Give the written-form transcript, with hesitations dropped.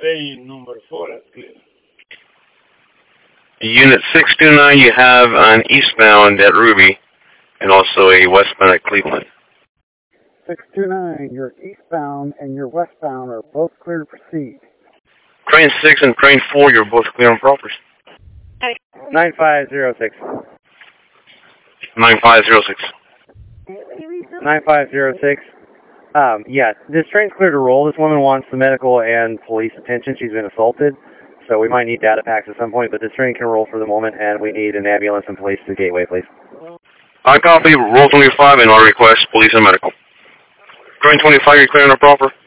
bay number 4, that's clear. Unit 629 you have on eastbound at Ruby, and also a westbound at Cleveland. 629, you're eastbound and you're westbound are both clear to proceed. Crane 6 and Crane 4, you're both clear on proper. 9506. 9506. 9506. Yeah, this train's clear to roll. This woman wants the medical and police attention. She's been assaulted, so we might need data packs at some point, but this train can roll for the moment, and we need an ambulance and police to Gateway, please. I copy. Roll 25, and I'll request police and medical. Train 25, you're clear on proper.